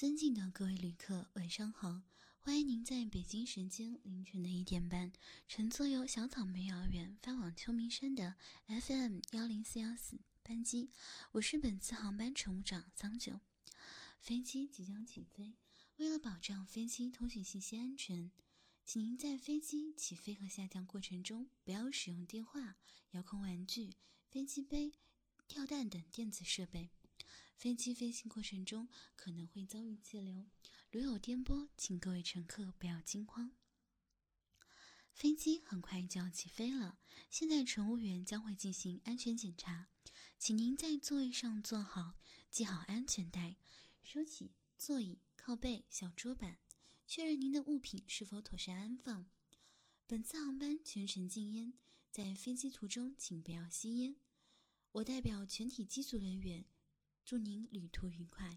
尊敬的各位旅客，晚上好！欢迎您在北京时间凌晨的1点半乘坐由小草莓幼儿园发往秋名山的 FM10414班机，我是本次航班乘务长桑九。飞机即将起飞，为了保障飞机通讯信息安全，请您在飞机起飞和下降过程中不要使用电话、遥控玩具、飞机杯、跳弹等电子设备。飞机飞行过程中可能会遭遇气流，如有颠簸，请各位乘客不要惊慌。飞机很快就要起飞了，现在乘务员将会进行安全检查，请您在座位上坐好，系好安全带，收起座椅、靠背、小桌板，确认您的物品是否妥善安放。本次航班全程禁烟，在飞机途中请不要吸烟。我代表全体机组人员祝您旅途愉快。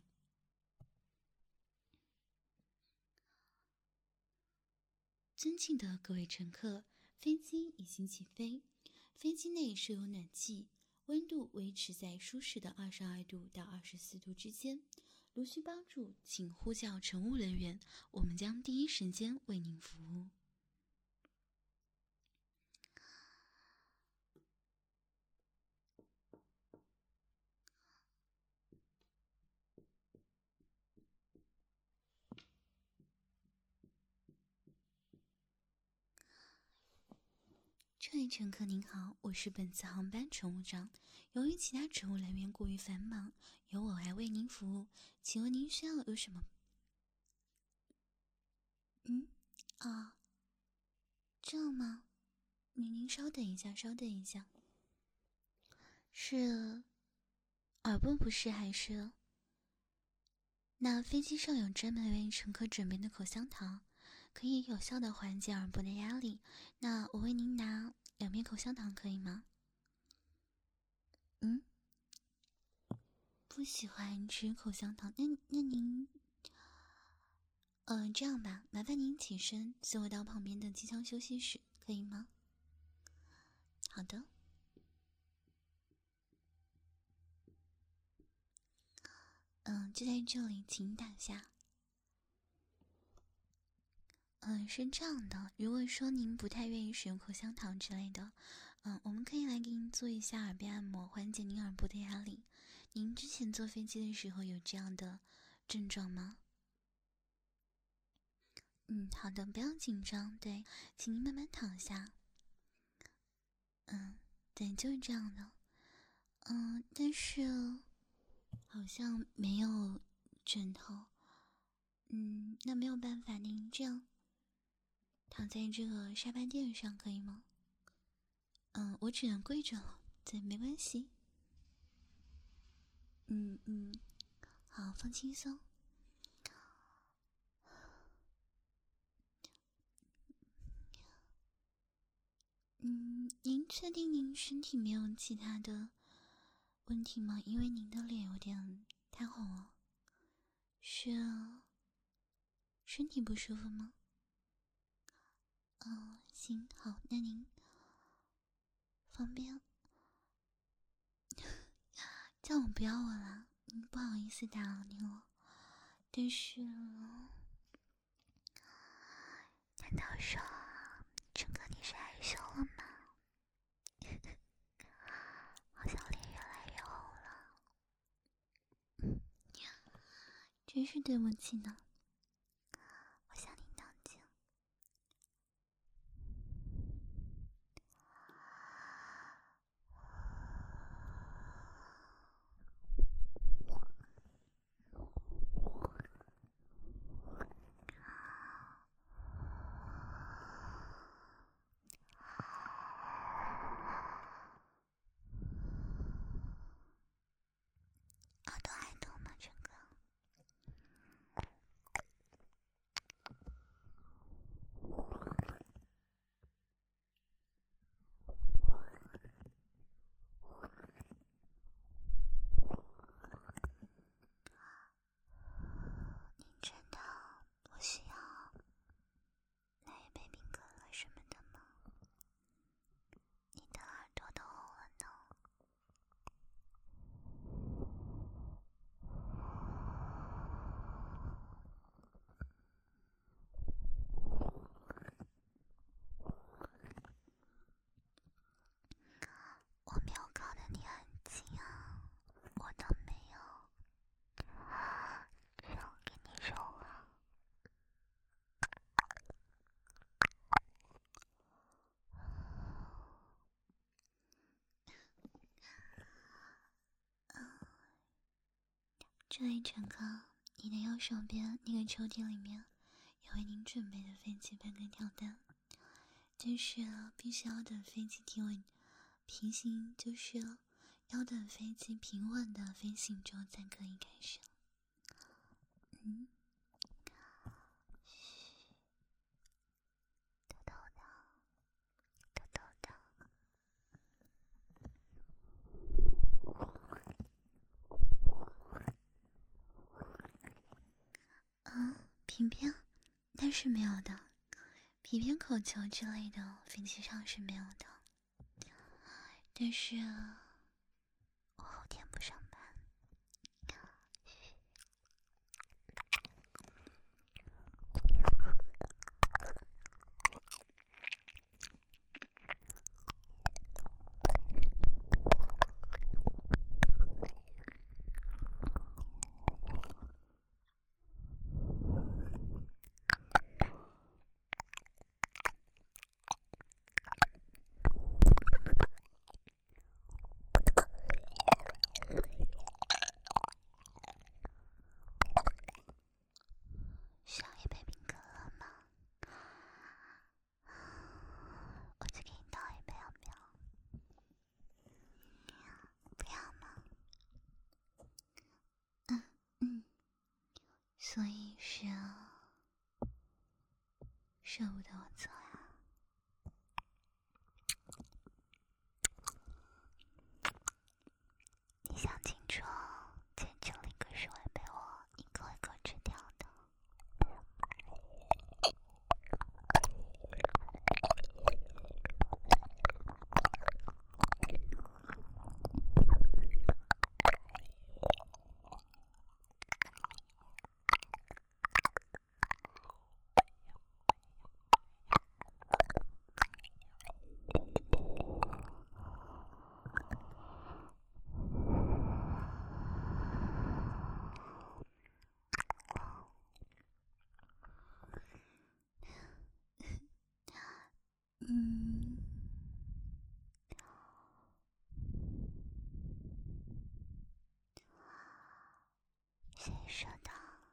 尊敬的各位乘客，飞机已经起飞，飞机内设有暖气，温度维持在舒适的22度到24度之间。如需帮助，请呼叫乘务人员，我们将第一时间为您服务。这位乘客您好，我是本次航班乘务长。由于其他乘务人员过于繁忙，由我来为您服务。请问您需要有什么？这样吗？您稍等一下，稍等一下。是耳部不适还是？那飞机上有专门为乘客准备的口香糖，可以有效的缓解耳部的压力。那我为您拿2片口香糖可以吗？不喜欢吃口香糖，那您，这样吧，麻烦您起身，随我到旁边的机舱休息室，可以吗？好的。就在这里，请打下。是这样的，如果说您不太愿意使用口香糖之类的，我们可以来给您做一下耳边按摩，缓解您耳部的压力。您之前坐飞机的时候有这样的症状吗？好的，不要紧张，对，请您慢慢躺下。对，就是这样的。但是好像没有枕头。那没有办法，您这样躺在这个沙发垫上可以吗？我只能跪着了，对，没关系。好，放轻松。您确定您身体没有其他的问题吗？因为您的脸有点太红了。是啊，身体不舒服吗？行，好，那您方便叫我不要我了，不好意思打扰您了。但是，难道说，整个你是害羞了吗？好像脸越来越红了。真是对不起呢，我向您道歉。耳朵还痛吗，陈哥？ 这位乘客，你的右手边那个抽屉里面有为您准备的飞机半个跳单，就是必须要等飞机停稳平行，就是要等飞机平稳的飞行之后才可以开始。皮鞭，但是没有的，皮鞭、口球之类的飞机上是没有的。但是我后天不上班。需要一杯冰可乐吗？我去给你倒一杯，要不要？不要吗？所以是舍不得我走呀。你想清楚，千九零可是会被我一个一个吃掉的。谁说的？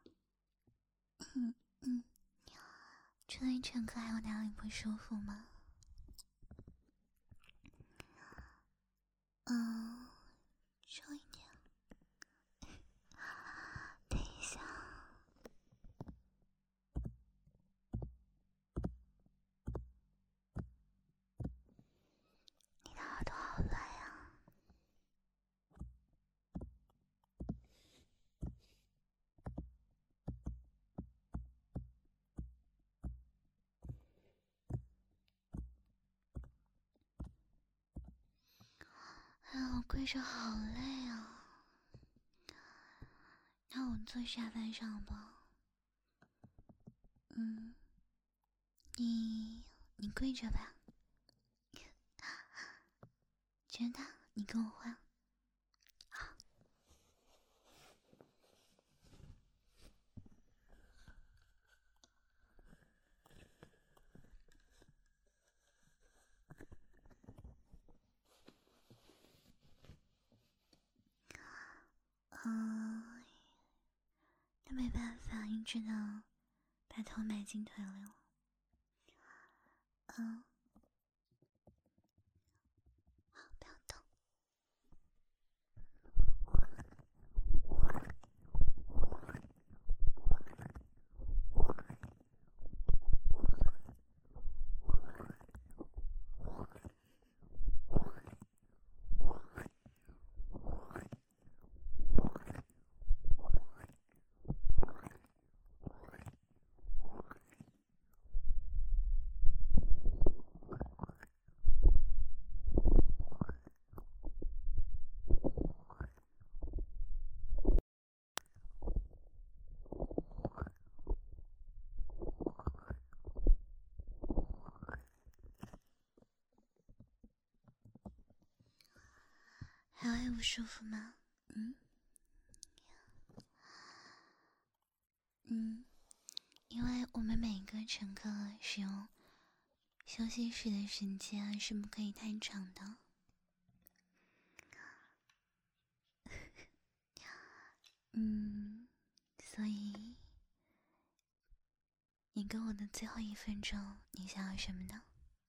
这位乘客还有哪里不舒服吗？说一点。等一下。你的耳朵好乱呀。哎呀，我跪着好累啊。那我坐沙发上吧。你跪着吧。真的，你跟我换。好。那没办法，你只能把头埋进腿里了。好，不要动。还会不舒服吗？因为我们每个乘客使用休息室的时间是不可以太长的。 跟我的最后1分钟，你想要什么呢？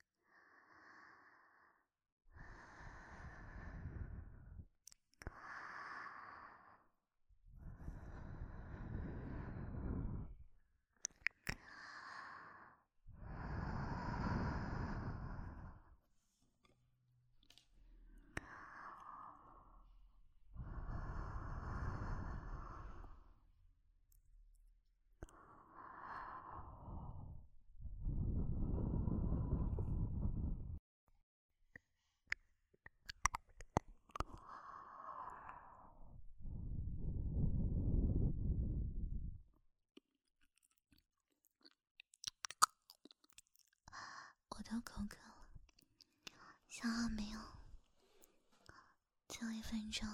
我都口渴了，想好没有？最后1分钟，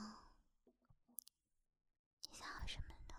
你想要什么呢？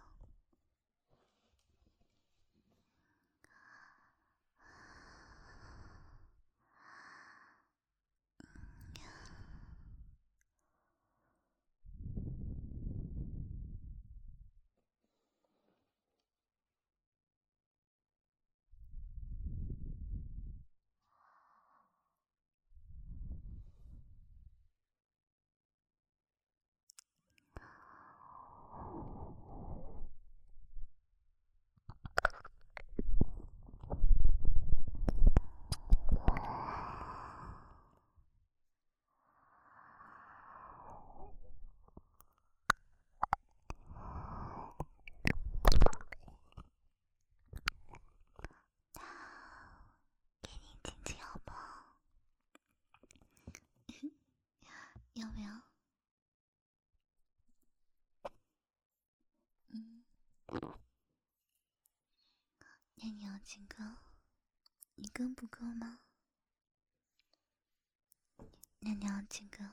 给你亲亲好不好？要不要？那你要几个？一个不够吗？那你要几个？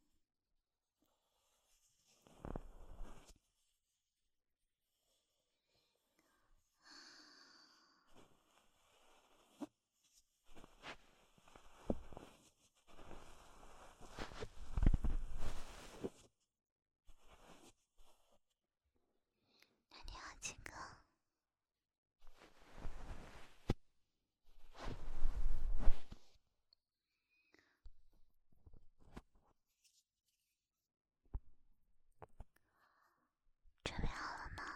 那你要几个？准备好了吗？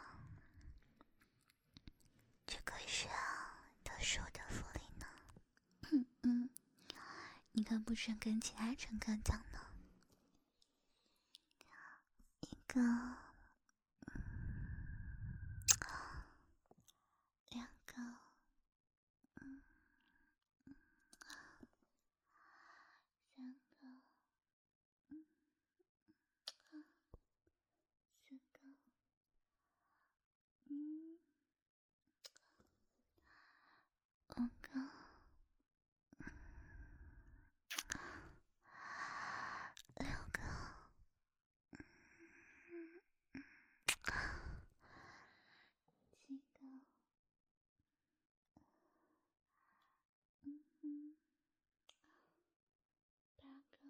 这可是特殊的福利呢。你可不准跟其他乘客讲呢。一个，两个，三个，四个，五个，六个，七个，八个，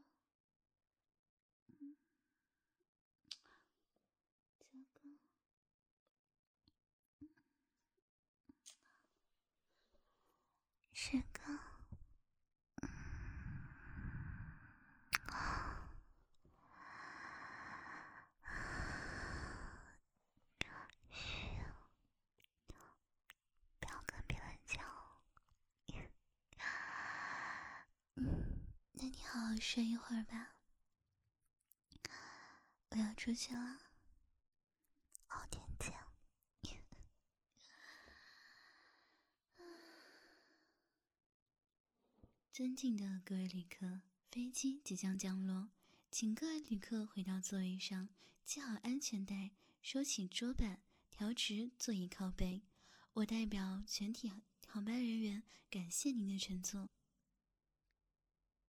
九个，10个。不要跟别人讲哦。那你好好睡一会儿吧，我要出去了，后天见。尊敬的各位旅客，飞机即将降落，请各位旅客回到座位上，系好安全带，收起桌板，调直座椅靠背。我代表全体航班人员感谢您的乘坐。